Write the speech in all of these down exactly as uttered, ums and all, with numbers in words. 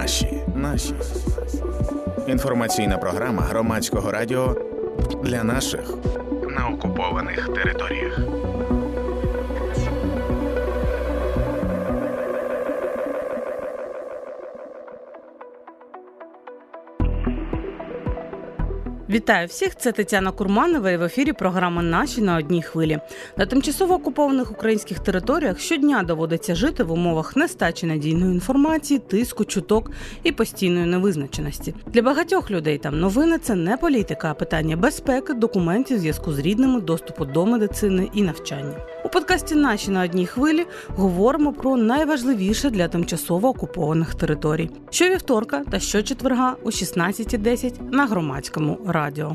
Наші. Наші. Інформаційна програма Громадського радіо для наших на окупованих територіях. Вітаю всіх, це Тетяна Курманова і в ефірі програма «Наші на одній хвилі». На тимчасово окупованих українських територіях щодня доводиться жити в умовах нестачі надійної інформації, тиску, чуток і постійної невизначеності. Для багатьох людей там новини – це не політика, а питання безпеки, документів, зв'язку з рідними, доступу до медицини і навчання. У подкасті «Наші на одній хвилі» говоримо про найважливіше для тимчасово окупованих територій. Щовівторка та щочетверга о шістнадцята десять на Громадському радіо.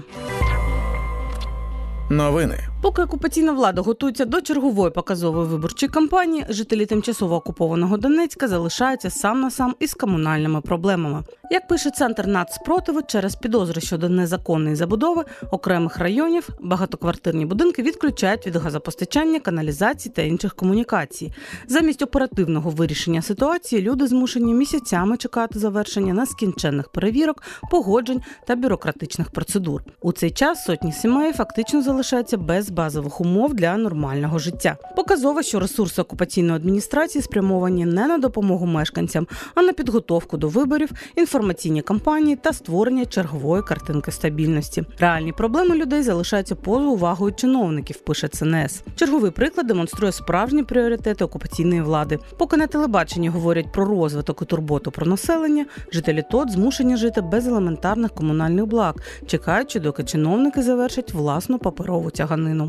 Новини. Поки окупаційна влада готується до чергової показової виборчої кампанії, жителі тимчасово окупованого Донецька залишаються сам на сам із комунальними проблемами. Як пише Центр нацспротиву, через підозри щодо незаконної забудови окремих районів багатоквартирні будинки відключають від газопостачання, каналізації та інших комунікацій. Замість оперативного вирішення ситуації люди змушені місяцями чекати завершення нескінченних перевірок, погоджень та бюрократичних процедур. У цей час сотні сімей фактично залишаються без базових умов для нормального життя. Показово, що ресурси окупаційної адміністрації спрямовані не на допомогу мешканцям, а на підготовку до виборів, інформаційні кампанії та створення чергової картинки стабільності. Реальні проблеми людей залишаються поза увагою чиновників, пише Це Ен Ес. Черговий приклад демонструє справжні пріоритети окупаційної влади. Поки на телебаченні говорять про розвиток і турботу про населення, жителі ТОТ змушені жити без елементарних комунальних благ, чекаючи, доки чиновники завершать власну паперову тяганину.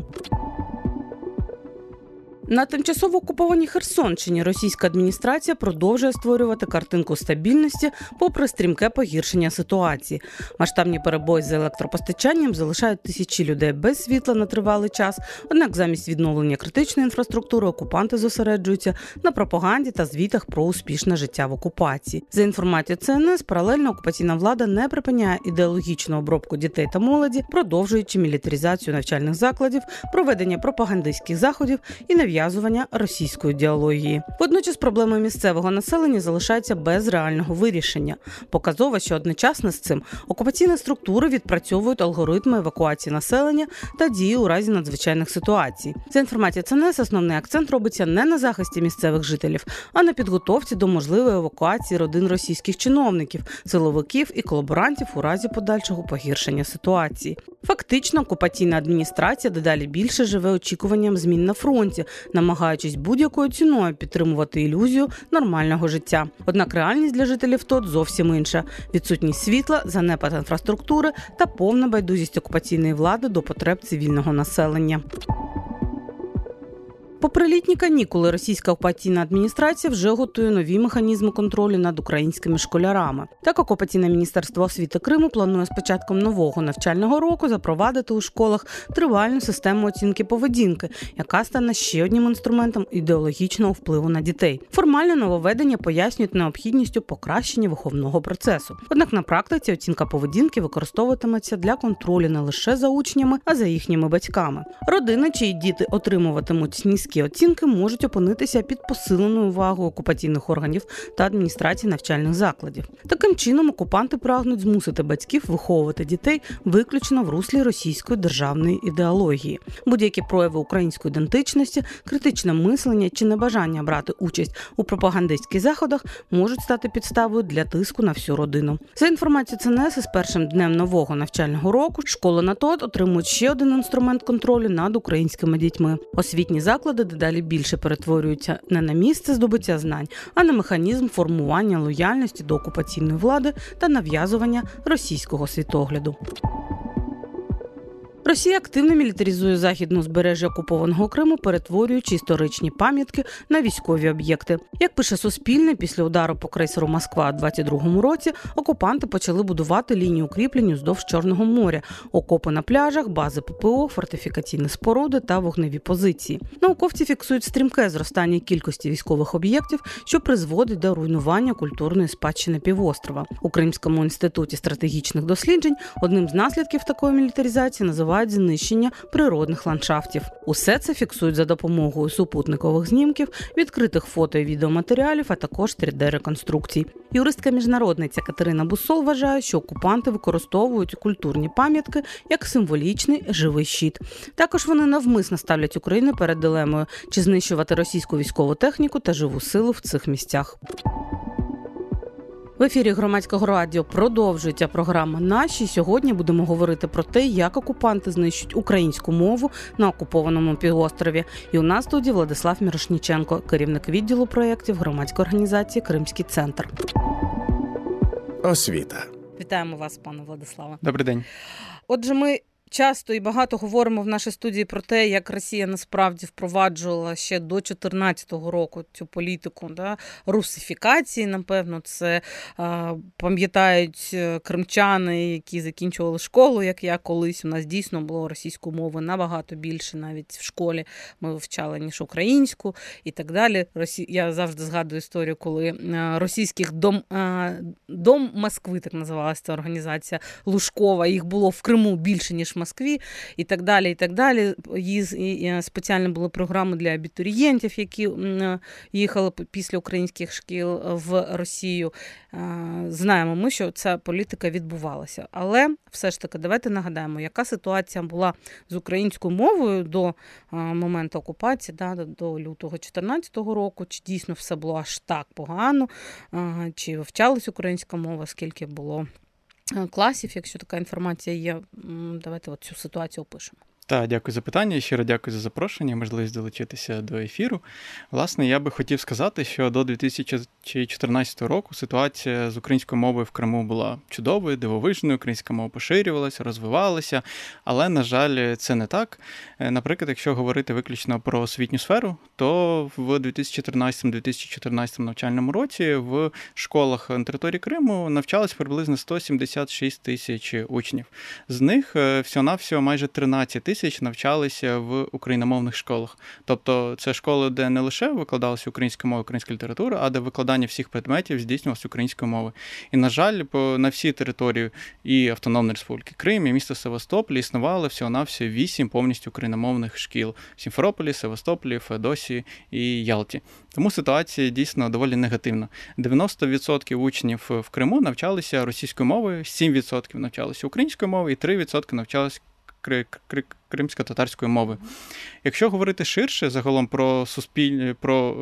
На тимчасово окупованій Херсонщині російська адміністрація продовжує створювати картинку стабільності попри стрімке погіршення ситуації. Масштабні перебої з електропостачанням залишають тисячі людей без світла на тривалий час, однак замість відновлення критичної інфраструктури окупанти зосереджуються на пропаганді та звітах про успішне життя в окупації. За інформацією Це Ен Ес, паралельно окупаційна влада не припиняє ідеологічну обробку дітей та молоді, продовжуючи мілітаризацію навчальних закладів, проведення пропагандистських заходів і нав'язування нав'язування російської ідеології. Водночас проблеми місцевого населення залишаються без реального вирішення. Показово, що одночасно з цим окупаційні структури відпрацьовують алгоритми евакуації населення та дії у разі надзвичайних ситуацій. За інформацією Це Ен Ес, основний акцент робиться не на захисті місцевих жителів, а на підготовці до можливої евакуації родин російських чиновників, силовиків і колаборантів у разі подальшого погіршення ситуації. Фактично, окупаційна адміністрація дедалі більше живе очікуванням змін на фронті, намагаючись будь-якою ціною підтримувати ілюзію нормального життя. Однак реальність для жителів ТОТ зовсім інша. Відсутність світла, занепад інфраструктури та повна байдужість окупаційної влади до потреб цивільного населення. Попри літні канікули, російська окупаційна адміністрація вже готує нові механізми контролю над українськими школярами. Так, окупаційне міністерство освіти Криму планує з початком нового навчального року запровадити у школах тривальну систему оцінки поведінки, яка стане ще одним інструментом ідеологічного впливу на дітей. Формально нововведення пояснюють необхідністю покращення виховного процесу. Однак на практиці оцінка поведінки використовуватиметься для контролю не лише за учнями, а за їхніми батьками. Родини, чиї діти отримуватимуть низькі оцінки, можуть опинитися під посиленою увагою окупаційних органів та адміністрації навчальних закладів. Таким чином, окупанти прагнуть змусити батьків виховувати дітей виключно в руслі російської державної ідеології. Будь-які прояви української ідентичності, критичне мислення чи небажання брати участь у пропагандистських заходах можуть стати підставою для тиску на всю родину. За інформацією Це Ен Ес, із першим днем нового навчального року школи на ТОТ отримують ще один інструмент контролю над українськими дітьми. Освітні заклади дедалі більше перетворюються не на місце здобуття знань, а на механізм формування лояльності до окупаційної влади та нав'язування російського світогляду. Росія активно мілітаризує західне узбережжя окупованого Криму, перетворюючи історичні пам'ятки на військові об'єкти. Як пише Суспільне, після удару по крейсеру «Москва» у двадцять другому році окупанти почали будувати лінію укріплень уздовж Чорного моря, окопи на пляжах, бази Пе Пе О, фортифікаційні споруди та вогневі позиції. Науковці фіксують стрімке зростання кількості військових об'єктів, що призводить до руйнування культурної спадщини півострова. У Кримському інституті стратегічних досліджень одним з наслідків такої мілітаризації називають тривають знищення природних ландшафтів. Усе це фіксують за допомогою супутникових знімків, відкритих фото і відеоматеріалів, а також три де-реконструкцій. Юристка-міжнародниця Катерина Буссол вважає, що окупанти використовують культурні пам'ятки як символічний живий щит. Також вони навмисно ставлять Україну перед дилемою, чи знищувати російську військову техніку та живу силу в цих місцях. В ефірі Громадського радіо продовжується програма «Наші». Сьогодні будемо говорити про те, як окупанти знищують українську мову на окупованому півострові. І у нас в студії Владислав Мірошніченко, керівник відділу проєктів громадської організації «Кримський центр». Освіта. Вітаємо вас, пане Владиславе. Добрий день. Отже, ми часто і багато говоримо в нашій студії про те, як Росія насправді впроваджувала ще до чотирнадцятого року цю політику, да, русифікації, напевно, це а, пам'ятають кримчани, які закінчували школу, як я колись. У нас дійсно було російської мови набагато більше, навіть в школі ми вивчали, ніж українську і так далі. Росі... Я завжди згадую історію, коли російських дом, дом Москви, так називалася ця організація, Лужкова, їх було в Криму більше, ніж в Москві, і так далі, і так далі. Є спеціально були програми для абітурієнтів, які їхали після українських шкіл в Росію. Знаємо ми, що ця політика відбувалася. Але все ж таки, давайте нагадаємо, яка ситуація була з українською мовою до моменту окупації, да, до лютого чотирнадцятого року, чи дійсно все було аж так погано, чи вивчалась українська мова, скільки було класів, якщо така інформація є. Давайте от цю ситуацію опишемо. Так, дякую за питання, щиро дякую за запрошення, можливість долучитися до ефіру. Власне, я би хотів сказати, що до дві тисячі чотирнадцятого року ситуація з українською мовою в Криму була чудовою, дивовижною, українська мова поширювалася, розвивалася, але, на жаль, це не так. Наприклад, якщо говорити виключно про освітню сферу, то в дві тисячі тринадцятому - дві тисячі чотирнадцятому навчальному році в школах на території Криму навчалось приблизно сто сімдесят шість тисяч учнів. З них всього-навсього майже тринадцять тисяч навчалися в україномовних школах. Тобто це школи, де не лише викладалася українська мова, українська література, а де викладання всіх предметів здійснювалося українською мовою. І, на жаль, на всій території і Автономної Республіки Крим, і міста Севастополі існувало всього-навсього вісім повністю україномовних шкіл. В Сімферополі, Севастополі, Феодосії і Ялті. Тому ситуація дійсно доволі негативна. дев'яносто відсотків учнів в Криму навчалися російською мовою, сім відсотків навчалися українською мовою і три відсотки навчалися кримсько-татарської мови. Якщо говорити ширше загалом про суспіль... про,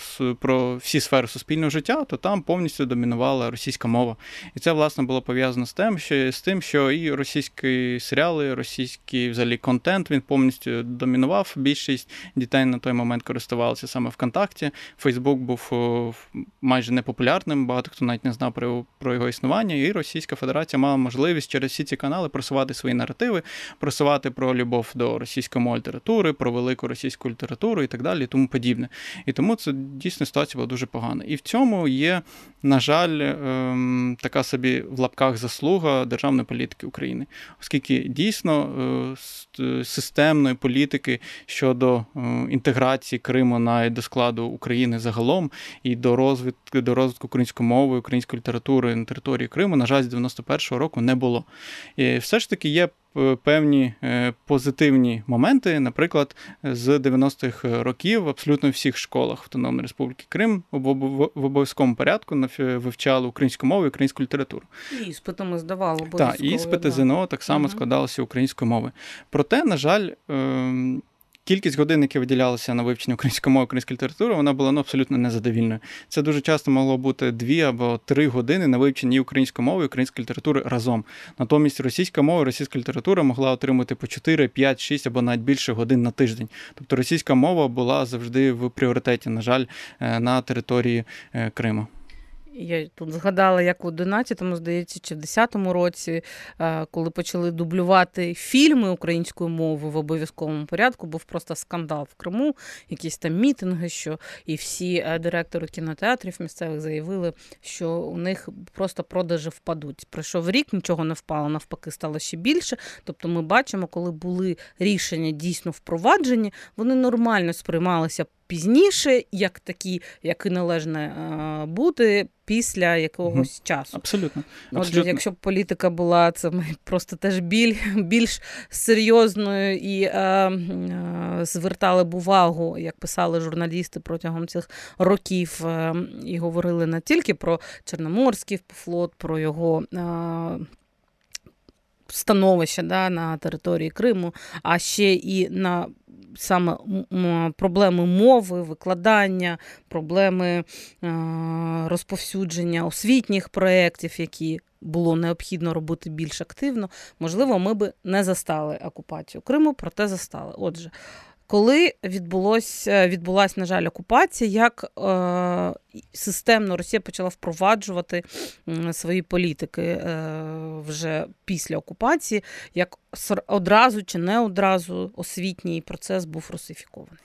про всі сфери суспільного життя, то там повністю домінувала російська мова. І це, власне, було пов'язано з тим, що, з тим, що і російські серіали, російський взагалі контент, він повністю домінував. Більшість дітей на той момент користувалися саме ВКонтакті. Фейсбук був майже непопулярним, багато хто навіть не знав про, про його існування, і Російська Федерація мала можливість через всі ці канали просувати свої наративи, просувати про любов до російської мови літератури, про велику російську літературу і так далі, і тому подібне. І тому це дійсно ситуація була дуже погана. І в цьому є, на жаль, ем, така собі в лапках заслуга державної політики України. Оскільки дійсно е, системної політики щодо е, інтеграції Криму навіть до складу України загалом і до розвитку, до розвитку української мови, української літератури на території Криму, на жаль, з дев'яносто першого року не було. І все ж таки є певні позитивні моменти. Наприклад, з дев'яностих років в абсолютно всіх школах Автономної Республіки Крим в обов'язковому порядку вивчали українську мову і українську літературу. І іспити ми здавали обов'язково. Так, і іспити ЗНО так само uh-huh. складалися українською мовою. Проте, на жаль, кількість годин, які виділялися на вивчення української мови, української літератури, вона була ну, абсолютно незадовільною. Це дуже часто могло бути дві або три години на вивченні української мови і української літератури разом. Натомість російська мова і російська література могла отримати по чотири, п'ять, шість або навіть більше годин на тиждень. Тобто російська мова була завжди в пріоритеті, на жаль, на території Криму. Я тут згадала, як в одинадцятому, здається, чи в десятому році, коли почали дублювати фільми українською мовою в обов'язковому порядку, був просто скандал в Криму, якісь там мітинги, що і всі директори кінотеатрів місцевих заявили, що у них просто продажі впадуть. Пройшов рік, нічого не впало, навпаки, стало ще більше. Тобто ми бачимо, коли були рішення дійсно впроваджені, вони нормально сприймалися пізніше, як такі, як і належне бути після якогось угу. часу. Абсолютно. Отже, якщо б політика була це просто теж біль, більш серйозною і е, е, звертали б увагу, як писали журналісти протягом цих років, е, і говорили не тільки про Чорноморський флот, про його е, становище, да, на території Криму, а ще і на саме проблеми мови, викладання, проблеми розповсюдження освітніх проєктів, які було необхідно робити більш активно, можливо, ми би не застали окупацію Криму, проте застали. Отже, коли відбулося, відбулася, на жаль, окупація, як е, системно Росія почала впроваджувати е, свої політики е, вже після окупації, як одразу чи не одразу освітній процес був русифікований?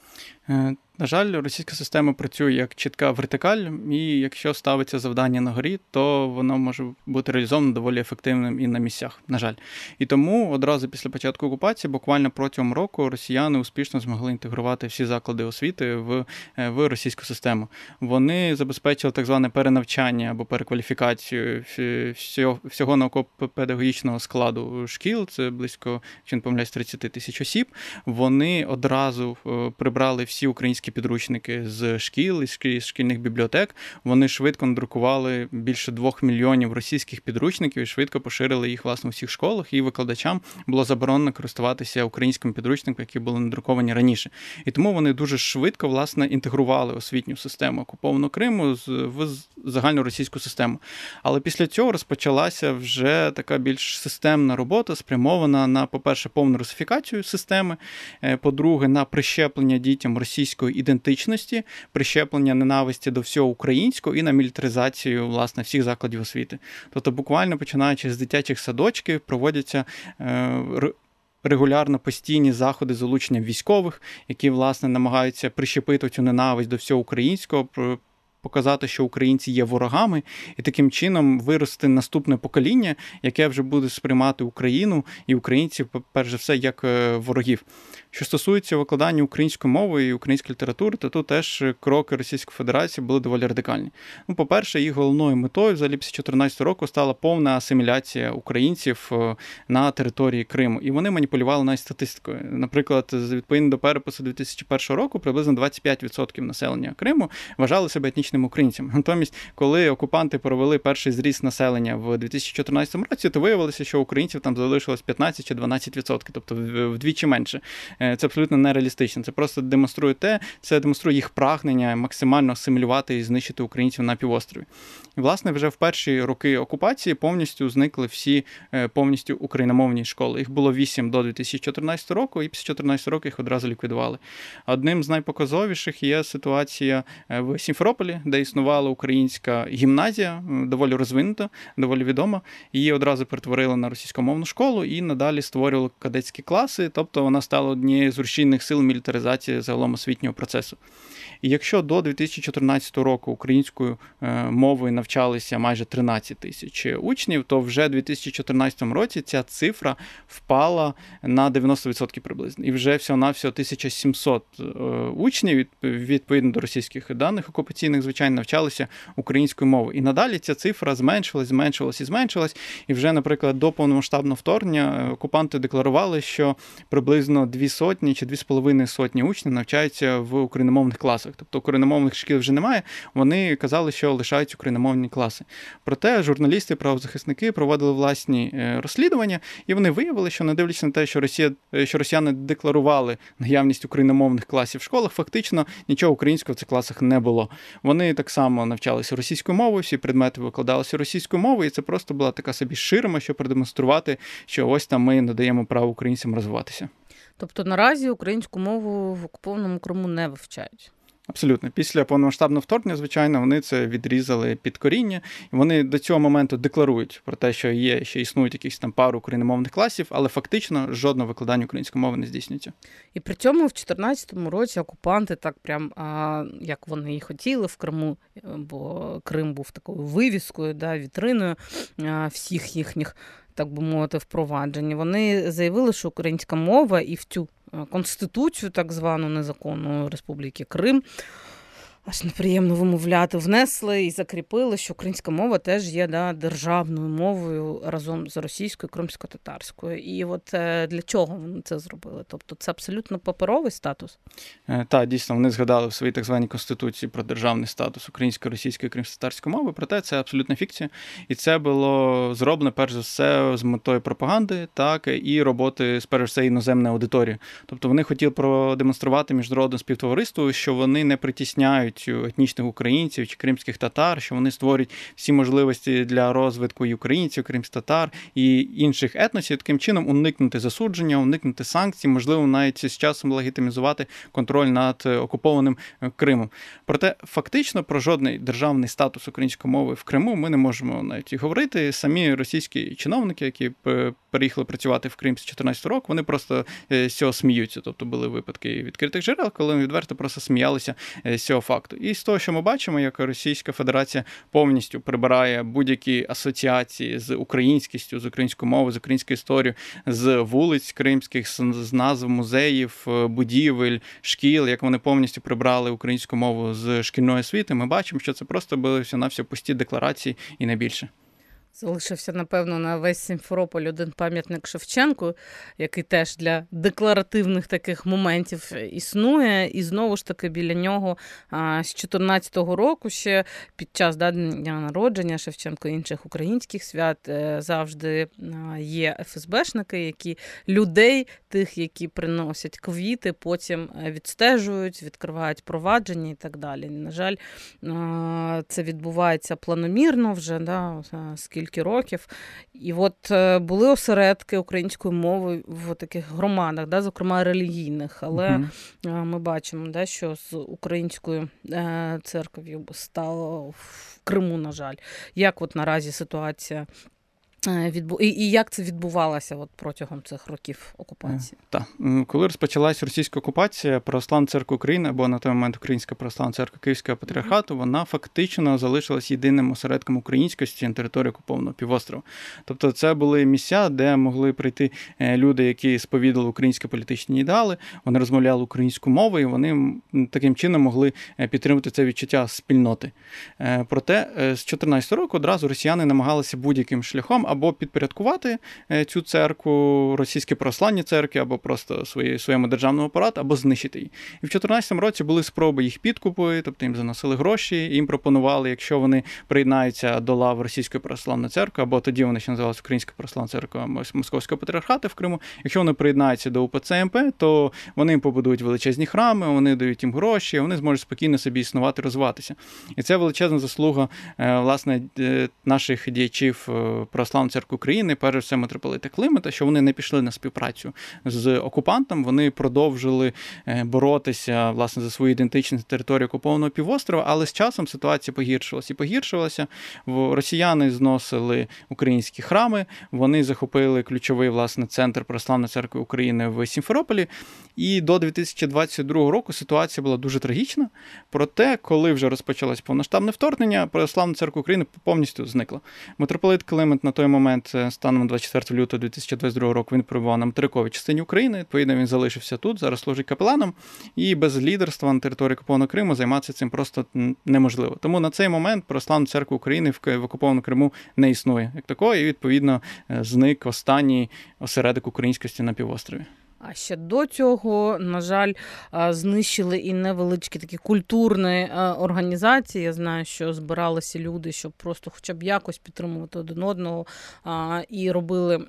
На жаль, російська система працює як чітка вертикаль, і якщо ставиться завдання на горі, то воно може бути реалізовано доволі ефективним і на місцях, на жаль. І тому одразу після початку окупації, буквально протягом року, росіяни успішно змогли інтегрувати всі заклади освіти в, в російську систему. Вони забезпечили так зване перенавчання або перекваліфікацію всього, всього науково-педагогічного складу шкіл, це близько, якщо не помиляюсь, тридцять тисяч осіб. Вони одразу прибрали всі українські підручники з шкіл, із шкільних бібліотек. Вони швидко надрукували більше двох мільйонів російських підручників і швидко поширили їх, власне, у всіх школах, і викладачам було заборонено користуватися українськими підручниками, які були надруковані раніше. І тому вони дуже швидко, власне, інтегрували освітню систему окупованого Криму в загальну російську систему. Але після цього розпочалася вже така більш системна робота, спрямована на, по-перше, повну русифікацію системи, по-друге, на прищеплення дітям російської ідентичності, прищеплення ненависті до всього українського і на мілітаризацію, власне, всіх закладів освіти. Тобто буквально починаючи з дитячих садочків проводяться е, регулярно постійні заходи залучення військових, які, власне, намагаються прищепити цю ненависть до всього українського, показати, що українці є ворогами, і таким чином вирости наступне покоління, яке вже буде сприймати Україну і українців, перш за все, як ворогів. Що стосується викладання української мови і української літератури, то тут теж кроки Російської Федерації були доволі радикальні. Ну, по-перше, їх головною метою взагалі після чотирнадцятого року стала повна асиміляція українців на території Криму. І вони маніпулювали навіть статистикою. Наприклад, відповідно до перепису дві тисячі першого року, приблизно двадцять п'ять відсотків населення Криму вважали себе етнічними українцями. Натомість, коли окупанти провели перший зріст населення в дві тисячі чотирнадцятому році, то виявилося, що українців там залишилось п'ятнадцять чи дванадцять відсотків, тобто вдвічі менше. Це абсолютно нереалістично. Це просто демонструє те, це демонструє їх прагнення максимально асимілювати і знищити українців на півострові. І, власне, вже в перші роки окупації повністю зникли всі повністю україномовні школи. Їх було вісім до дві тисячі чотирнадцятого року, і після чотирнадцятого року їх одразу ліквідували. Одним з найпоказовіших є ситуація в Сімферополі, де існувала українська гімназія, доволі розвинута, доволі відома. Її одразу перетворили на російськомовну школу і надалі створювали кадетські класи, тобто вона стала однією з рушійних сил мілітаризації загалом освітнього процесу. І якщо до дві тисячі чотирнадцятого року українською мовою навчалися майже тринадцять тисяч учнів, то вже в дві тисячі чотирнадцятому році ця цифра впала на дев'яносто відсотків приблизно. І вже всього-навсього тисяча сімсот учнів, відповідно до російських даних окупаційних, звичайно, навчалися українською мовою. І надалі ця цифра зменшилась, зменшилась і зменшилась. І вже, наприклад, до повномасштабного вторгнення окупанти декларували, що приблизно дві сотні чи дві з половиною сотні учнів навчаються в україномовних класах. Тобто україномовних шкіл вже немає, вони казали, що лишаються україномовні класи. Проте журналісти, правозахисники проводили власні розслідування, і вони виявили, що не дивлячись на те, що Росія, що росіяни декларували наявність україномовних класів в школах, фактично нічого українського в цих класах не було. Вони так само навчалися російською мовою, всі предмети викладалися російською мовою, і це просто була така собі ширма, щоб продемонструвати, що ось там ми надаємо право українцям розвиватися. Тобто наразі українську мову в окупованому Криму не вивчають? Абсолютно. Після повномасштабного вторгнення, звичайно, вони це відрізали під коріння. І вони до цього моменту декларують про те, що є, що існують якісь там пару україномовних класів, але фактично жодного викладання української мови не здійснюється. І при цьому в дві тисячі чотирнадцятому році окупанти так прям, а, як вони і хотіли в Криму, бо Крим був такою вивіскою, да, вітриною а, всіх їхніх, так би мовити, впроваджень. Вони заявили, що українська мова і в цю конституцію, так звану незаконну Республіки Крим, аж неприємно вимовляти, внесли і закріпили, що українська мова теж є да, державною мовою разом з російською, кримсько-татарською. І от для чого вони це зробили? Тобто це абсолютно паперовий статус? Так, дійсно, вони згадали в своїй так званій Конституції про державний статус української, російської, кримсько-татарської мови, проте це абсолютна фікція. І це було зроблено, перш за все, з метою пропаганди, так, і роботи, спершу все, іноземної аудиторії. Тобто вони хотіли продемонструвати міжнародному співтовариству, що вони не притісняють етнічних українців чи кримських татар, що вони створюють всі можливості для розвитку і українців, кримських татар і інших етносів, таким чином уникнути засудження, уникнути санкцій, можливо, навіть з часом легітимізувати контроль над окупованим Кримом. Проте фактично про жодний державний статус української мови в Криму ми не можемо навіть і говорити. Самі російські чиновники, які переїхали працювати в Крим з чотирнадцятого року, вони просто з цього сміються. Тобто були випадки відкритих джерел, коли вони відверто просто сміялися з цього факту. І з того, що ми бачимо, як Російська Федерація повністю прибирає будь-які асоціації з українськістю, з українською мовою, з українською історією, з вулиць кримських, з назв музеїв, будівель, шкіл, як вони повністю прибрали українську мову з шкільної освіти, ми бачимо, що це просто були всього-навсього пусті декларації і не більше. Залишився, напевно, на весь Сімферополь один пам'ятник Шевченку, який теж для декларативних таких моментів існує. І знову ж таки біля нього з чотирнадцятого року ще під час да, дня народження Шевченко і інших українських свят завжди є еф ес бешники, які людей, тих, які приносять квіти, потім відстежують, відкривають провадження і так далі. На жаль, це відбувається планомірно вже, да, скільки років. І от були осередки української мови в таких громадах, да, зокрема релігійних, але uh-huh. ми бачимо, да, що з українською церков'ю стало в Криму, на жаль. Як от наразі ситуація Відбу... І, і як це відбувалося от протягом цих років окупації? Так. Коли розпочалась російська окупація, Православна церква України, або на той момент Українська Православна церква Київського патріархату, вона фактично залишилась єдиним осередком українськості на території окупованого півострова. Тобто це були місця, де могли прийти люди, які сповідали українські політичні ідеали, вони розмовляли українською мовою, і вони таким чином могли підтримувати це відчуття спільноти. Проте з чотирнадцятого року одразу росіяни намагалися будь-яким шляхом або підпорядкувати цю церкву, російські православні церкви, або просто свої, своєму державному апарату, або знищити її. І в чотирнадцятому році були спроби їх підкупу, тобто їм заносили гроші, їм пропонували, якщо вони приєднаються до лав Російської православної церкви, або тоді вони ще називалися Українська православна церква Московського патріархату в Криму, якщо вони приєднаються до у пе це ем пе, то вони їм побудують величезні храми, вони дають їм гроші, вони зможуть спокійно собі існувати, розвиватися. І це величезна заслуга, власне, наших діячів православної церкви України, перш за все митрополита Климента, що вони не пішли на співпрацю з окупантом, вони продовжили боротися, власне, за свою ідентичність на території окупованого півострова, але з часом ситуація погіршилася і погіршилася. Росіяни зносили українські храми, вони захопили ключовий, власне, центр Православної церкви України в Сімферополі, і до дві тисячі двадцять другого року ситуація була дуже трагічна. Проте, коли вже розпочалось повноштабне вторгнення, Православна церква України повністю зникла. Митрополит Климент на той момент, станом двадцять четвертого лютого дві тисячі двадцять другого року, він перебував на материковій частині України, відповідно, він залишився тут, зараз служить капеланом, і без лідерства на території окупованого Криму займатися цим просто неможливо. Тому на цей момент Православна церква України в окупованому Криму не існує як такої, і, відповідно, зник останній осередок українськості на півострові. А ще до цього, на жаль, знищили і невеличкі такі культурні організації. Я знаю, що збиралися люди, щоб просто хоча б якось підтримувати один одного, і робили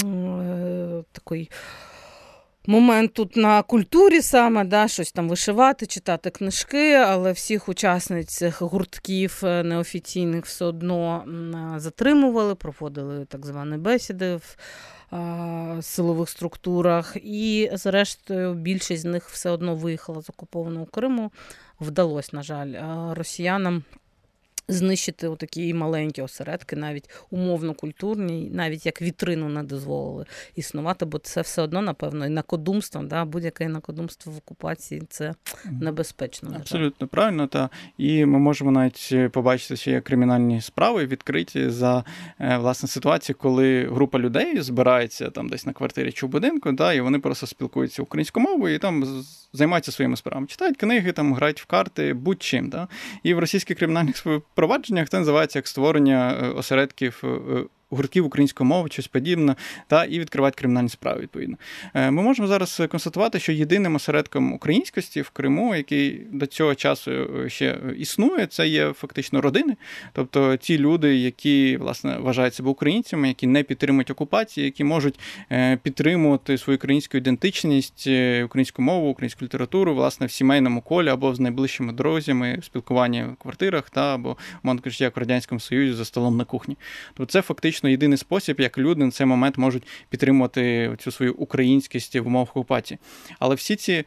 такий момент тут на культурі саме, да, щось там вишивати, читати книжки, але всіх учасниць цих гуртків неофіційних все одно затримували, проводили так звані бесіди в силових структурах, і зрештою більшість з них все одно виїхала з окупованого Криму. Вдалося, на жаль, росіянам знищити отакі маленькі осередки, навіть умовно-культурні, навіть як вітрину не дозволили існувати, бо це все одно, напевно, інакодумство, да, будь-яке інакодумство в окупації – це небезпечно. Абсолютно правильно, та і ми можемо навіть побачити, що є кримінальні справи відкриті за, власне, ситуацію, коли група людей збирається там десь на квартирі чи в будинку, да, і вони просто спілкуються українською мовою і там займаються своїми справами. Читають книги, там грають в карти, будь-чим. Да. І в російських кримінальних провадженнях це називається як створення осередків, гуртків української мови, щось подібне, та і відкривати кримінальні справи, відповідно. Ми можемо зараз констатувати, що єдиним осередком українськості в Криму, який до цього часу ще існує, це є фактично родини. Тобто ті люди, які, власне, вважають себе українцями, які не підтримують окупації, які можуть підтримувати свою українську ідентичність, українську мову, українську літературу, власне, в сімейному колі або з найближчими друзями, в спілкуванні в квартирах, та, або, мовно кажучи, як в Радянському Союзі за столом на кухні. Тобто це фактично єдиний спосіб, як люди на цей момент можуть підтримувати цю свою українськість в умовах окупації. Але всі ці,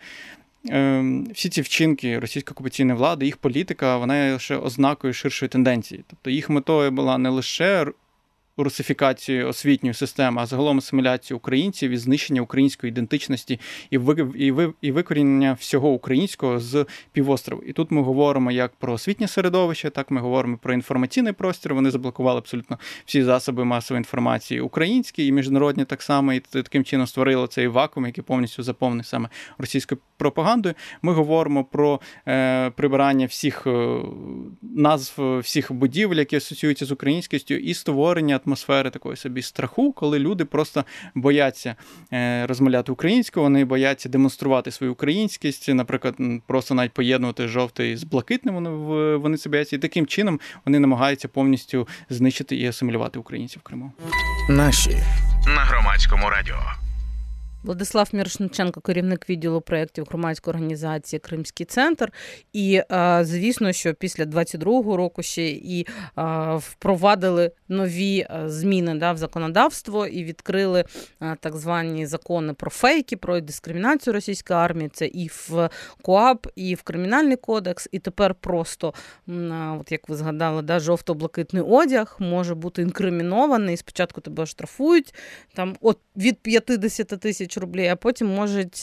всі ці вчинки російської окупаційної влади, їх політика, вона є лише ознакою ширшої тенденції. Тобто їх метою була не лише русифікацію освітньої системи, а загалом асиміляцію українців і знищення української ідентичності і, ви, і, ви, і викорінення всього українського з півострову. І тут ми говоримо як про освітнє середовище, так ми говоримо про інформаційний простір. Вони заблокували абсолютно всі засоби масової інформації українські і міжнародні так само, і таким чином створили цей вакуум, який повністю заповнений саме російською пропагандою. Ми говоримо про е, прибирання всіх е, назв, всіх будівель, які асоціюються з українськістю, і створення атмосфери такої собі страху, коли люди просто бояться розмовляти українською, вони бояться демонструвати свою українськість, наприклад, просто навіть поєднувати жовтий з блакитним, вони, вони це бояться, і таким чином вони намагаються повністю знищити і асимілювати українців в Криму. Наші на Громадському радіо. Владислав Мірошниченко, керівник відділу проєктів громадської організації «Кримський центр». І, звісно, що після двадцять другого року ще і впровадили нові зміни да, в законодавство і відкрили так звані закони про фейки, про дискримінацію російської армії. Це і в КоАП, і в Кримінальний кодекс. І тепер просто, от як ви згадали, да, жовто-блакитний одяг може бути інкримінований. Спочатку тебе штрафують там, от від п'ятдесят тисяч рублів, а потім можуть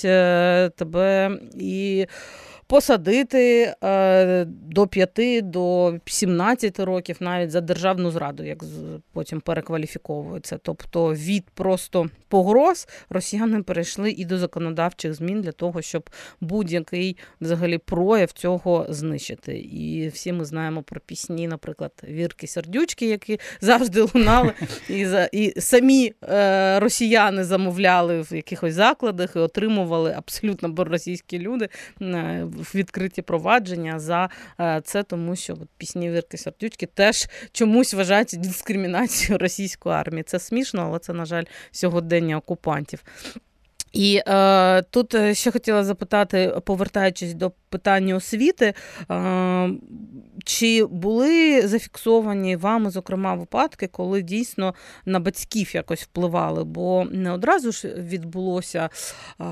тебе і посадити до п'яти, до сімнадцяти років навіть за державну зраду, як потім перекваліфіковується. Тобто від просто погроз росіяни перейшли і до законодавчих змін для того, щоб будь-який взагалі прояв цього знищити. І всі ми знаємо про пісні, наприклад, Вірки Сердючки, які завжди лунали, і, за, і самі е, росіяни замовляли в якихось закладах і отримували абсолютно російські люди е, відкриті провадження за це, тому що от, пісні Вірки Сердючки теж чомусь вважають дискримінацією російської армії. Це смішно, але це, на жаль, сьогодення окупантів. І е, тут ще хотіла запитати, повертаючись до питання освіти, е, чи були зафіксовані вами, зокрема, випадки, коли дійсно на батьків якось впливали? Бо не одразу ж відбулося е,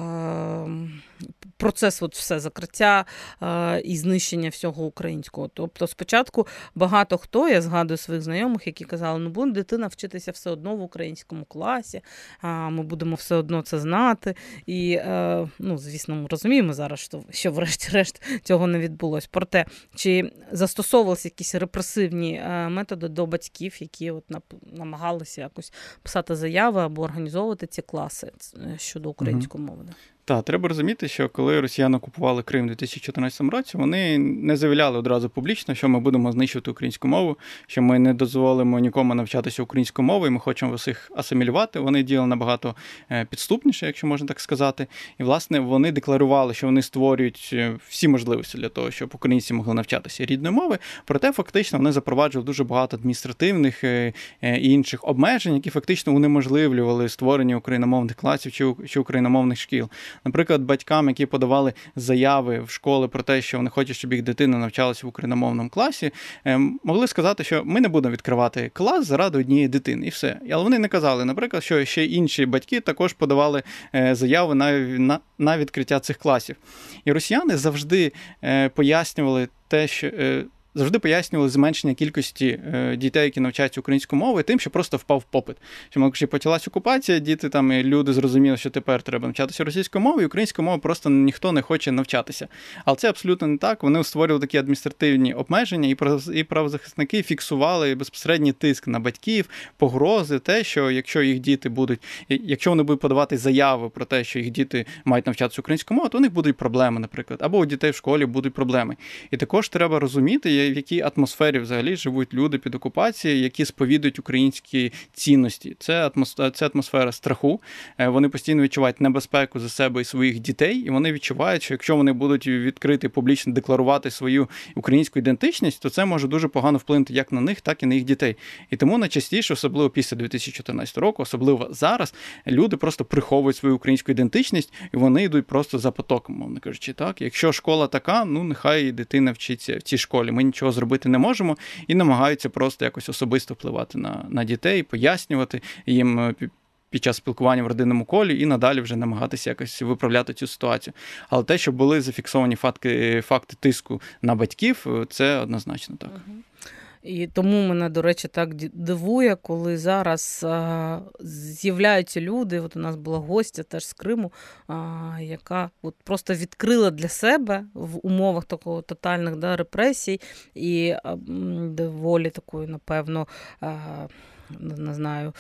процес от все закриття е, і знищення всього українського. Тобто спочатку багато хто, я згадую своїх знайомих, які казали, ну буде дитина вчитися все одно в українському класі, а ми будемо все одно це знати. І, е, ну, звісно, ми розуміємо зараз, що, що врешті-решт цього не відбулось. Проте, чи застосовувалися якісь репресивні е, методи до батьків, які от намагалися якось писати заяви або організовувати ці класи щодо української мови? Да? Так, треба розуміти, що коли росіяни окупували Крим у дві тисячі чотирнадцятому році, вони не заявляли одразу публічно, що ми будемо знищувати українську мову, що ми не дозволимо нікому навчатися українською мовою, ми хочемо всіх асимілювати. Вони діяли набагато підступніше, якщо можна так сказати. І, власне, вони декларували, що вони створюють всі можливості для того, щоб українці могли навчатися рідної мови. Проте, фактично, вони запроваджували дуже багато адміністративних і інших обмежень, які фактично унеможливлювали створення україномовних класів чи україномовних шкіл. Наприклад, батькам, які подавали заяви в школи про те, що вони хочуть, щоб їх дитина навчалася в україномовному класі, могли сказати, що ми не будемо відкривати клас заради однієї дитини, і все. Але вони не казали, наприклад, що ще інші батьки також подавали заяви на, на, на відкриття цих класів. І росіяни завжди пояснювали те, що завжди пояснювали зменшення кількості дітей, які навчаються українською мовою, тим, що просто впав попит. Що, якщо почалась окупація, діти там, і люди зрозуміли, що тепер треба навчатися російською мовою, і українською мовою просто ніхто не хоче навчатися. Але це абсолютно не так. Вони створювали такі адміністративні обмеження, і правозахисники фіксували безпосередній тиск на батьків, погрози, те, що якщо їх діти будуть, якщо вони будуть подавати заяви про те, що їх діти мають навчатися українською мовою, то у них будуть проблеми, наприклад, або у дітей в школі будуть проблеми. І також треба розуміти, в якій атмосфері взагалі живуть люди під окупацією, які сповідують українські цінності. Це атмосфера, це атмосфера страху. Вони постійно відчувають небезпеку за себе і своїх дітей, і вони відчувають, що якщо вони будуть відкрити, публічно декларувати свою українську ідентичність, то це може дуже погано вплинути як на них, так і на їх дітей. І тому найчастіше, особливо після дві тисячі чотирнадцятого року, особливо зараз, люди просто приховують свою українську ідентичність, і вони йдуть просто за потоком, мовно кажучи. Так? Якщо школа така, ну нехай дитина вчиться в цій школі. Ми нічого зробити не можемо, і намагаються просто якось особисто впливати на, на дітей, пояснювати їм під час спілкування в родинному колі і надалі вже намагатися якось виправляти цю ситуацію. Але те, що були зафіксовані факти, факти тиску на батьків, це однозначно так. І тому мене, до речі, так дивує, коли зараз а, з'являються люди, от у нас була гостя теж з Криму, а, яка от просто відкрила для себе в умовах такого тотальних да, репресій і а, доволі такої, напевно, а, не знаю,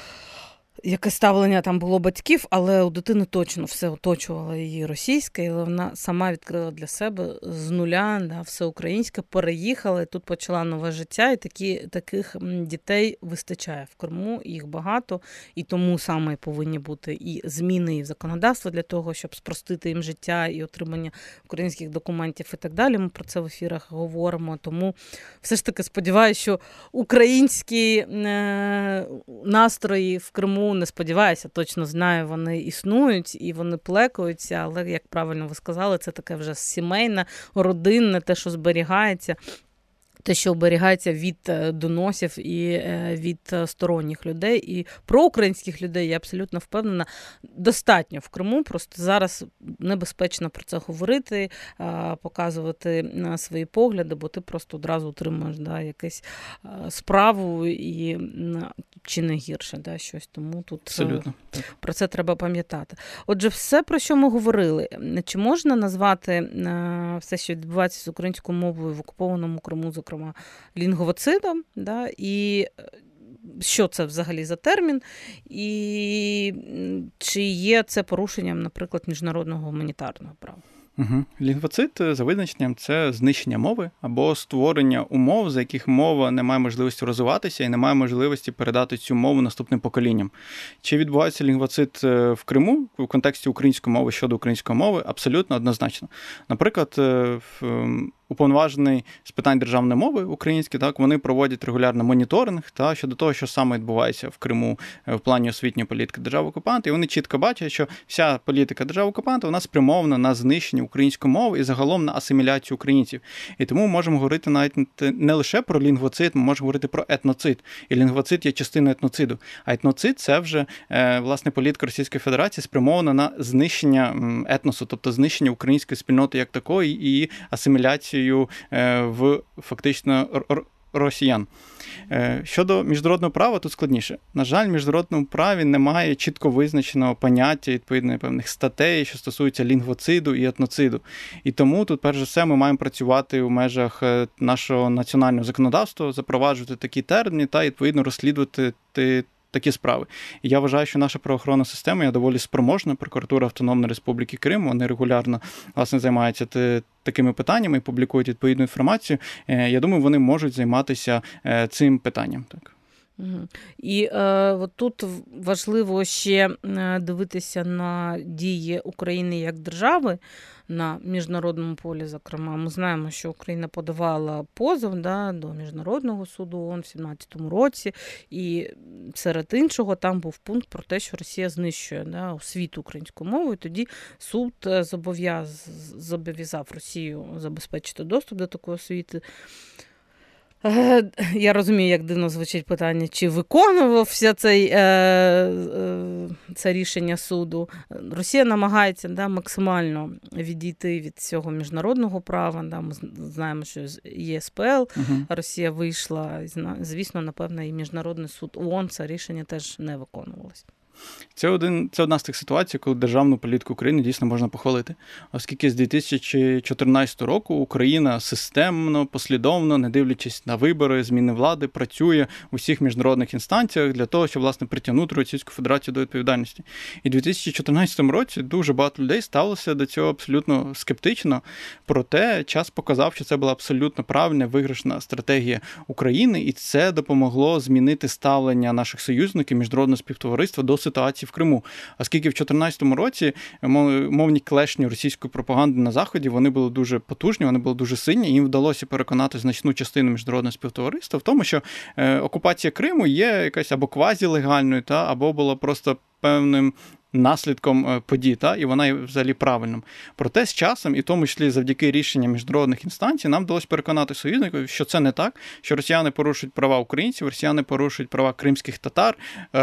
яке ставлення там було батьків, але у дитини точно все оточувало її російське, але вона сама відкрила для себе з нуля, да, все українське, переїхала, і тут почала нове життя, і такі, таких дітей вистачає в Криму, їх багато, і тому саме повинні бути і зміни і в законодавство для того, щоб спростити їм життя і отримання українських документів і так далі. Ми про це в ефірах говоримо, тому все ж таки сподіваюся, що українські е- настрої в Криму, не сподіваюся, точно знаю, вони існують і вони плекаються, але, як правильно ви сказали, це таке вже сімейне, родинне, те, що зберігається, те, що оберігається від доносів і від сторонніх людей. І про українських людей, я абсолютно впевнена, достатньо в Криму. Просто зараз небезпечно про це говорити, показувати свої погляди, бо ти просто одразу отримуєш да, якусь справу і чи не гірше да, щось. Тому тут абсолютно про це треба пам'ятати. Отже, все, про що ми говорили. Чи можна назвати все, що відбувається з українською мовою в окупованому Криму, зокрема, лінгвоцидом, да, і що це взагалі за термін, і чи є це порушенням, наприклад, міжнародного гуманітарного права? Угу. Лінгвоцид, за визначенням, це знищення мови або створення умов, за яких мова не має можливості розвиватися і не має можливості передати цю мову наступним поколінням. Чи відбувається лінгвоцид в Криму в контексті української мови щодо української мови? Абсолютно однозначно. Наприклад, уповноважений з питань державної мови українські, так, вони проводять регулярно моніторинг та, щодо того, що саме відбувається в Криму в плані освітньої політики держави-окупанта, і вони чітко бачать, що вся політика держави-окупанта, вона спрямована на знищення української мови і загалом на асиміляцію українців. І тому ми можемо говорити навіть не лише про лінгвоцид, ми можемо говорити про етноцид. І лінгвоцид є частиною етноциду. А етноцид – це вже, власне, політика Російської Федерації спрямована на знищення етносу, тобто знищення української спільноти як такої і асиміляцію в фактично росіян. Щодо міжнародного права, тут складніше. На жаль, в міжнародному праві немає чітко визначеного поняття, відповідно, певних статей, що стосуються лінгвоциду і етноциду. І тому тут, перш за все, ми маємо працювати у межах нашого національного законодавства, запроваджувати такі терміни та, відповідно, розслідувати такі справи. І я вважаю, що наша правоохоронна система є доволі спроможна. Прокуратура Автономної Республіки Крим, вони регулярно, власне, займаються такими питаннями і публікують відповідну інформацію. Я думаю, вони можуть займатися цим питанням. Так. І е, от тут важливо ще дивитися на дії України як держави на міжнародному полі, зокрема. Ми знаємо, що Україна подавала позов да, до Міжнародного суду ООН в сімнадцятому році, і серед іншого там був пункт про те, що Росія знищує да, освіту українською мовою. Тоді суд зобов'яз, зобов'язав Росію забезпечити доступ до такої освіти. Я розумію, як дивно звучить питання, чи виконувався цей, е, е, це рішення суду. Росія намагається да, максимально відійти від цього міжнародного права. Да. Ми знаємо, що з Є С П Л угу. Росія вийшла, звісно, напевно, і Міжнародний суд ООН це рішення теж не виконувалось. Це, один, це одна з тих ситуацій, коли державну політику України дійсно можна похвалити. Оскільки з дві тисячі чотирнадцятого року Україна системно, послідовно, не дивлячись на вибори, зміни влади, працює у всіх міжнародних інстанціях для того, щоб, власне, притягнути Російську Федерацію до відповідальності. І в дві тисячі чотирнадцятому році дуже багато людей ставилося до цього абсолютно скептично, проте час показав, що це була абсолютно правильна, виграшна стратегія України, і це допомогло змінити ставлення наших союзників, міжнародного співтовариства до ситуації в Криму. Оскільки в дві тисячі чотирнадцятому році мовні клешні російської пропаганди на Заході, вони були дуже потужні, вони були дуже сильні, і їм вдалося переконати значну частину міжнародного співтовариства в тому, що е, окупація Криму є якась або квазілегальною, та, або була просто певним наслідком подій, та, і вона є взагалі правильним. Проте з часом, і в тому числі завдяки рішенням міжнародних інстанцій, нам вдалося переконати союзників, що це не так, що росіяни порушують права українців, росіяни порушують права кримських татар,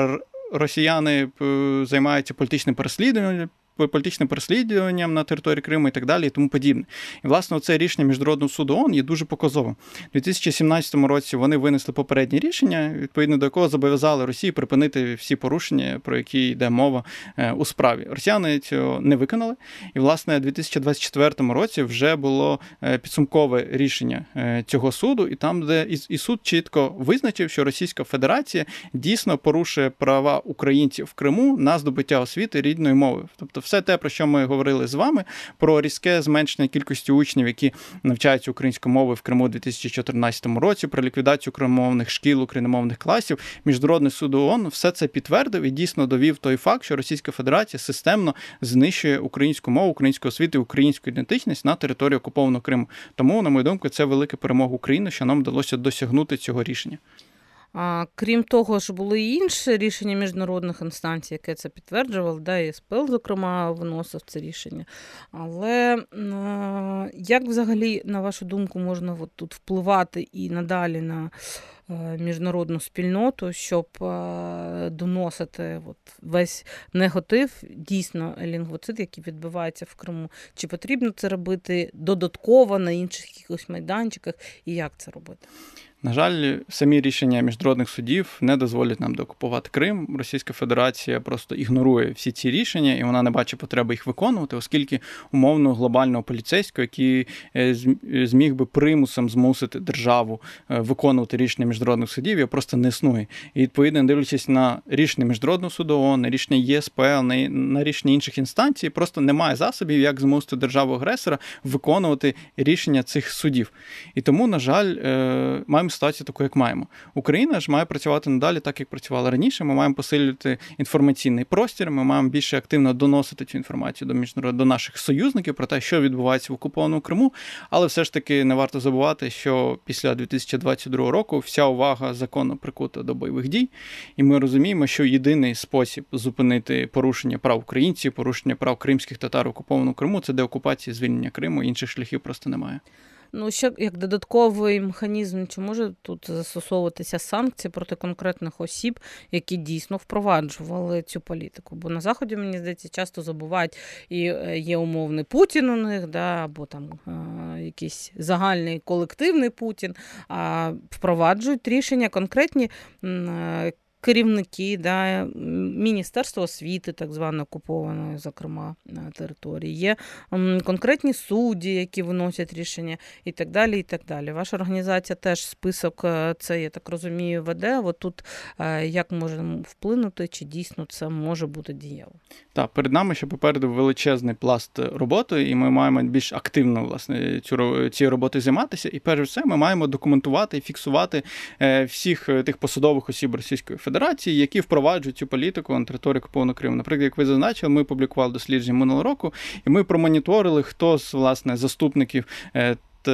росіяни займаються політичним переслідуванням, політичним переслідуванням на території Криму і так далі, і тому подібне. І, власне, це рішення Міжнародного суду ООН є дуже показовим. У дві тисячі сімнадцятому році вони винесли попереднє рішення, відповідно до якого зобов'язали Росію припинити всі порушення, про які йде мова у справі. Росіяни цього не виконали. І, власне, у дві тисячі двадцять четвертому році вже було підсумкове рішення цього суду, і там, де і суд чітко визначив, що Російська Федерація дійсно порушує права українців в Криму на здобуття освіти рідною мовою. Тобто все те, про що ми говорили з вами, про різке зменшення кількості учнів, які навчаються українською мовою в Криму у дві тисячі чотирнадцятому році, про ліквідацію україномовних шкіл, україномовних класів, Міжнародний суд ООН все це підтвердив і дійсно довів той факт, що Російська Федерація системно знищує українську мову, українську освіту і українську ідентичність на території окупованого Криму. Тому, на мою думку, це велика перемога України, що нам вдалося досягнути цього рішення. А, крім того, ж були і інші рішення міжнародних інстанцій, яке це підтверджували, да, і Є С П Л, зокрема, виносив це рішення. Але а, як взагалі, на вашу думку, можна от тут впливати і надалі на міжнародну спільноту, щоб доносити от весь негатив, дійсно, лінгвоцид, який відбувається в Криму? Чи потрібно це робити додатково на інших якихось майданчиках, і як це робити? На жаль, самі рішення міжнародних судів не дозволять нам деокупувати Крим. Російська Федерація просто ігнорує всі ці рішення, і вона не бачить потреби їх виконувати, оскільки умовно глобального поліцейського, який зміг би примусом змусити державу виконувати рішення міжнародних судів, його просто не існує. І, відповідно, дивлячись на рішення Міжнародного суду ООН, на рішення Є С П Л, на рішення інших інстанцій, просто немає засобів, як змусити державу-агресора виконувати рішення цих судів. І тому, на жаль, маємо ситуацію таку, як маємо. Україна ж має працювати надалі так, як працювала раніше. Ми маємо посилювати інформаційний простір, ми маємо більше активно доносити цю інформацію до міжнарод... до наших союзників про те, що відбувається в окупованому Криму, але все ж таки не варто забувати, що після дві тисячі двадцять другого року вся увага законно прикута до бойових дій, і ми розуміємо, що єдиний спосіб зупинити порушення прав українців, порушення прав кримських татар в окупованому Криму – це деокупація, звільнення Криму, інших шляхів просто немає. Ну, ще як додатковий механізм, чи може тут застосовуватися санкції проти конкретних осіб, які дійсно впроваджували цю політику? Бо на Заході, мені здається, часто забувають, і є умовний Путін у них, да, або там е, якийсь загальний колективний Путін, а впроваджують рішення конкретні е, керівники, да, Міністерства освіти, так званої окупованої, зокрема, території. Є конкретні судді, які виносять рішення і так далі, і так далі. Ваша організація теж список, це, я так розумію, веде. От тут як можемо вплинути, чи дійсно це може бути дієво? Так, перед нами ще попереду величезний пласт роботи, і ми маємо більш активно, власне, цю, цією роботою займатися. І перш за все ми маємо документувати і фіксувати всіх тих посадових осіб Російської Федерації, які впроваджують цю політику на території окупованого Криму. Наприклад, як ви зазначили, ми публікували дослідження минулого року, і ми промоніторили, хто з, власне, заступників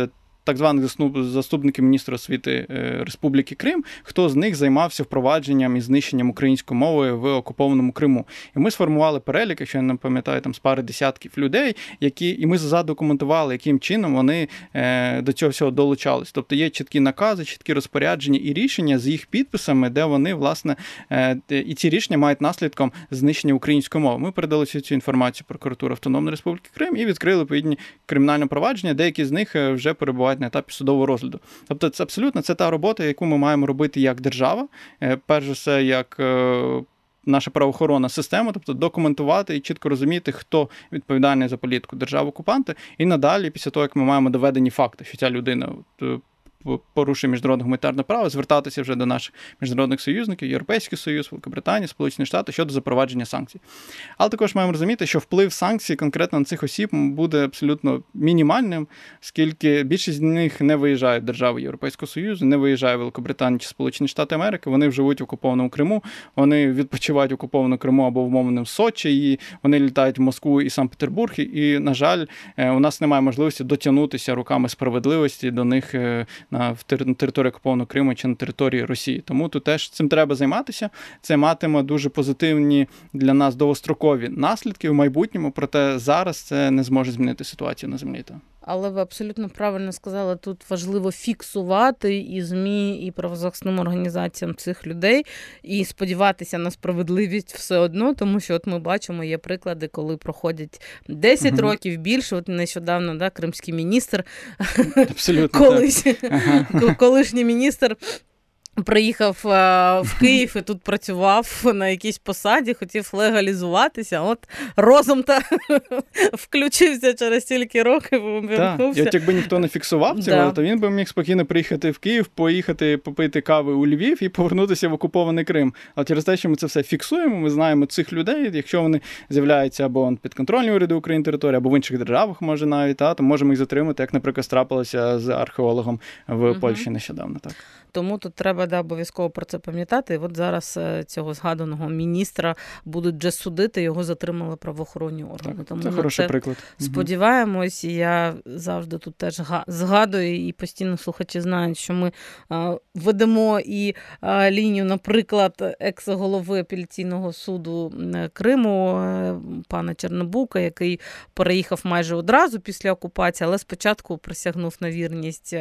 так званих заступників міністра освіти Республіки Крим, хто з них займався впровадженням і знищенням української мови в окупованому Криму. І ми сформували перелік, якщо я не пам'ятаю, там з пари десятків людей, які, і ми задокументували, яким чином вони е, до цього всього долучались. Тобто є чіткі накази, чіткі розпорядження і рішення з їх підписами, де вони, власне, е, і ці рішення мають наслідком знищення української мови. Ми передали всю цю інформацію прокуратури Автономної Республіки Крим і відкрили відповідні кримінальне провадження, деякі з них вже перебувають на етапі судового розгляду. Тобто це абсолютно це та робота, яку ми маємо робити як держава, перш за все, як наша правоохоронна система, тобто документувати і чітко розуміти, хто відповідальний за політику держави-окупанта, і надалі, після того, як ми маємо доведені факти, що ця людина порушує міжнародне гуманітарне право, звертатися вже до наших міжнародних союзників, Європейський Союз, Великобританія, Сполучені Штати щодо запровадження санкцій. Але також маємо розуміти, що вплив санкцій конкретно на цих осіб буде абсолютно мінімальним, оскільки більшість з них не виїжджає в держави Європейського Союзу, не виїжджає в Великобританію чи Сполучені Штати Америки, вони живуть в окупованому Криму, вони відпочивають в окупованому Криму або в умовному Сочі, і вони літають в Москву і Санкт-Петербург, і, на жаль, у нас немає можливості дотягнутися руками справедливості до них на території окупованого Криму чи на території Росії. Тому тут теж цим треба займатися. Це матиме дуже позитивні для нас довгострокові наслідки в майбутньому, проте зараз це не зможе змінити ситуацію на землі. Але ви абсолютно правильно сказали, тут важливо фіксувати і ЗМІ, і правозахисним організаціям цих людей, і сподіватися на справедливість все одно, тому що от ми бачимо, є приклади, коли проходять десять угу. років більше, от нещодавно, да, кримський міністр, колись, ага. колишній міністр, приїхав в Київ і тут працював на якійсь посаді, хотів легалізуватися, от розум та включився через стільки років, повернувся. Так, і от якби ніхто не фіксував цього, да. то він би міг спокійно приїхати в Київ, поїхати попити кави у Львів і повернутися в окупований Крим. А через те, що ми це все фіксуємо, ми знаємо цих людей, якщо вони з'являються або під контрольні уряди України території, або в інших державах, може навіть, та, то можемо їх затримати, як, наприклад, трапилося з археологом в угу. Польщі нещодавно. Так. Тому тут треба да, обов'язково про це пам'ятати. І от зараз цього згаданого міністра будуть вже судити, його затримали правоохоронні органи. Так, Тому це хороший це приклад. Сподіваємось, і я завжди тут теж згадую, і постійно слухачі знають, що ми ведемо і лінію, наприклад, екс-голови апеляційного суду Криму, пана Чернобука, який переїхав майже одразу після окупації, але спочатку присягнув на вірність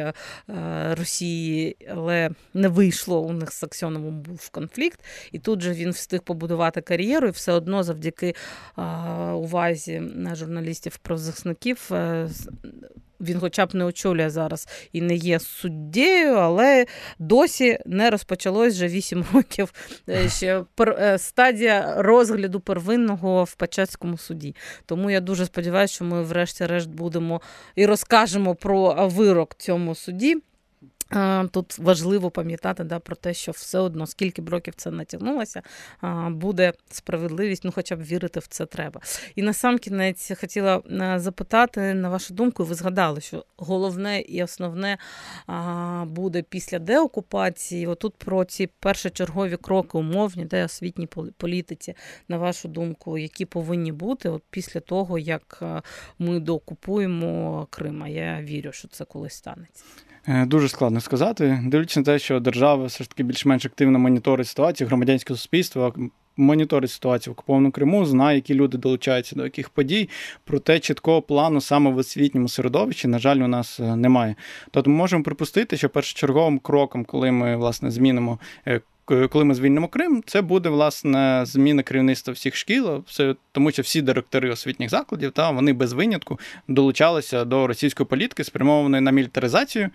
Росії, але не вийшло, у них з Аксьоновим був конфлікт, і тут же він встиг побудувати кар'єру, і все одно завдяки а, увазі журналістів-правозахисників він хоча б не очолює зараз і не є суддею, але досі не розпочалось вже вісім років ще пер, стадія розгляду первинного в Печерському суді. Тому я дуже сподіваюся, що ми врешті-решт будемо і розкажемо про вирок цьому суді. Тут важливо пам'ятати да, про те, що все одно, скільки б років це натягнулося, буде справедливість, ну хоча б вірити в це треба. І насамкінець хотіла запитати, на вашу думку, ви згадали, що головне і основне буде після деокупації. Отут про ці першочергові кроки умовні, де освітній політиці, на вашу думку, які повинні бути от після того, як ми доокупуємо Крим. А я вірю, що це колись станеться. Дуже складно сказати. Дивлячись на те, що держава все ж таки більш-менш активно моніторить ситуацію, громадянське суспільство моніторить ситуацію в окупованому Криму, знає, які люди долучаються до яких подій, проте чіткого плану саме в освітньому середовищі, на жаль, у нас немає. Тобто ми можемо припустити, що першочерговим кроком, коли ми, власне, змінимо коли ми звільнимо Крим, це буде, власне, зміна керівництва всіх шкіл, все, тому що всі директори освітніх закладів, та, вони без винятку долучалися до російської політики, спрямованої на мілітаризацію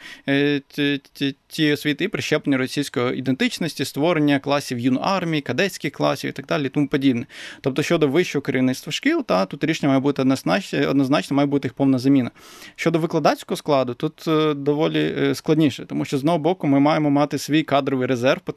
цієї освіти і прищеплення російської ідентичності, створення класів юнармії, кадетських класів і так далі, і тому подібне. Тобто, щодо вищого керівництва шкіл, та, тут рішення має бути однозначно, однозначно має бути їх повна заміна. Щодо викладацького складу, тут доволі складніше, тому що, з одного боку, ми маємо мати свій кадровий резерв, потенціал,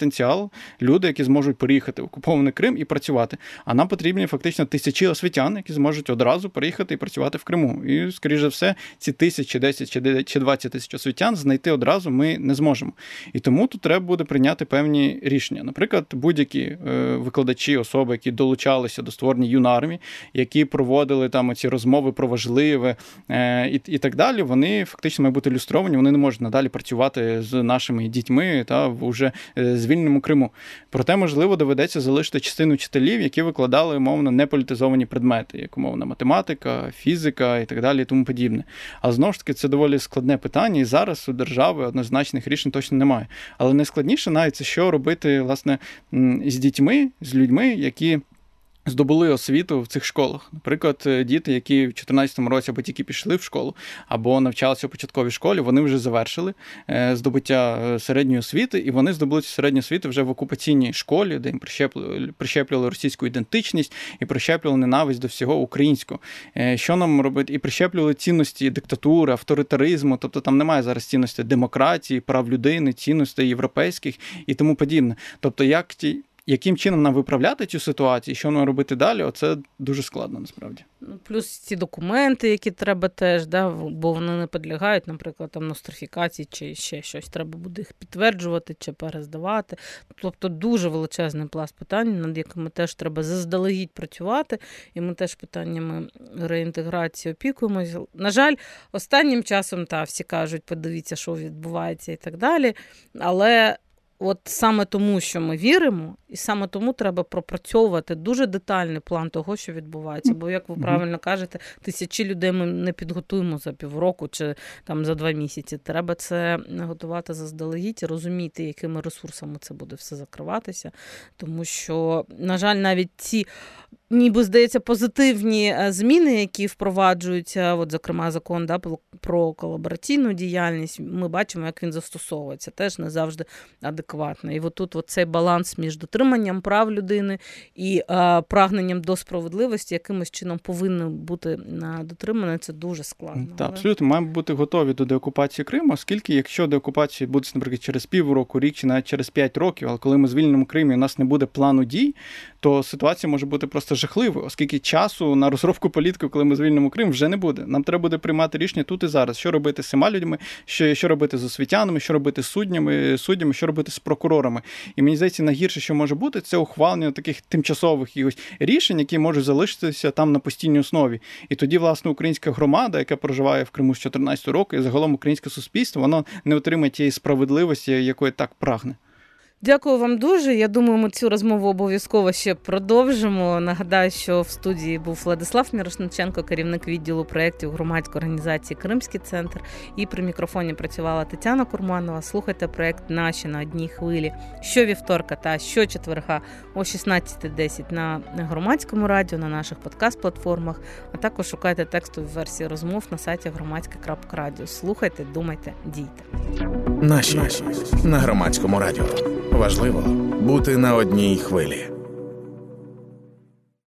потенціал, люди, які зможуть переїхати в окупований Крим і працювати. А нам потрібні фактично тисячі освітян, які зможуть одразу переїхати і працювати в Криму. І, скоріш за все, ці тисячі, десять чи двадцять тисяч освітян знайти одразу ми не зможемо. І тому тут треба буде прийняти певні рішення. Наприклад, будь-які викладачі, особи, які долучалися до створення юнармії, які проводили там ці розмови про важливе і, і так далі, вони фактично мають бути люстровані, вони не можуть надалі працювати з нашими дітьми та в уже звільненому Криму. Проте, можливо, доведеться залишити частину вчителів, які викладали, умовно, неполітизовані предмети, як умовна математика, фізика і так далі, і тому подібне. Але, знову ж таки, це доволі складне питання, і зараз у держави однозначних рішень точно немає. Але найскладніше навіть це, що робити, власне, з дітьми, з людьми, які здобули освіту в цих школах. Наприклад, діти, які в чотирнадцятому році або тільки пішли в школу, або навчалися у початковій школі, вони вже завершили здобуття середньої освіти, і вони здобули цю середню освіту вже в окупаційній школі, де їм прищеплювали, прищеплювали російську ідентичність і прищеплювали ненависть до всього українського. Що нам робити? І прищеплювали цінності диктатури, авторитаризму, тобто там немає зараз цінностей демократії, прав людини, цінностей європейських і тому подібне. Тобто, як ті яким чином нам виправляти цю ситуацію, що нам робити далі, оце дуже складно, насправді. Плюс ці документи, які треба теж, да, бо вони не підлягають, наприклад, там, нострифікації чи ще щось. Треба буде їх підтверджувати чи перездавати. Тобто дуже величезний пласт питань, над якими теж треба заздалегідь працювати. І ми теж питаннями реінтеграції опікуємося. На жаль, останнім часом, та, всі кажуть, подивіться, що відбувається і так далі. Але от саме тому, що ми віримо, і саме тому треба пропрацьовувати дуже детальний план того, що відбувається. Бо, як ви правильно кажете, тисячі людей ми не підготуємо за півроку чи там за два місяці. Треба це готувати заздалегідь і розуміти, якими ресурсами це буде все закриватися. Тому що, на жаль, навіть ці, ніби, здається, позитивні зміни, які впроваджуються, от, зокрема, закон, да, про колабораційну діяльність, ми бачимо, як він застосовується. Теж не завжди адекватно. І от тут от цей баланс між дотриманням прав людини і а, прагненням до справедливості, якимось чином повинен бути дотриманий, це дуже складно. Так, але... абсолютно. Маємо бути готові до деокупації Криму, оскільки якщо деокупація буде, наприклад, через півроку, рік чи навіть через п'ять років, але коли ми звільнимо Крим і у нас не буде плану дій, то ситуація може бути просто жахливою, оскільки часу на розробку політики, коли ми звільнимо Крим, вже не буде. Нам треба буде приймати рішення тут і зараз, що робити з цими людьми, що, що робити з освітянами, що робити з суддями, суддями, що робити з прокурорами. І мені здається, найгірше, що може бути, це ухвалення таких тимчасових якихось рішень, які можуть залишитися там на постійній основі. І тоді, власне, українська громада, яка проживає в Криму з чотирнадцятого року, і загалом українське суспільство, воно не отримає тієї справедливості, якої так прагне. Дякую вам дуже. Я думаю, ми цю розмову обов'язково ще продовжимо. Нагадаю, що в студії був Владислав Мірошниченко, керівник відділу проєктів громадської організації «Кримський центр». І при мікрофоні працювала Тетяна Курманова. Слухайте проєкт «Наші на одній хвилі» щовівторка та щочетверга о шістнадцята десять на Громадському радіо, на наших подкаст-платформах, а також шукайте текстові версії розмов на сайті громадське крапка радіо. Слухайте, думайте, дійте. Наші на Громадському радіо. Важливо бути на одній хвилі.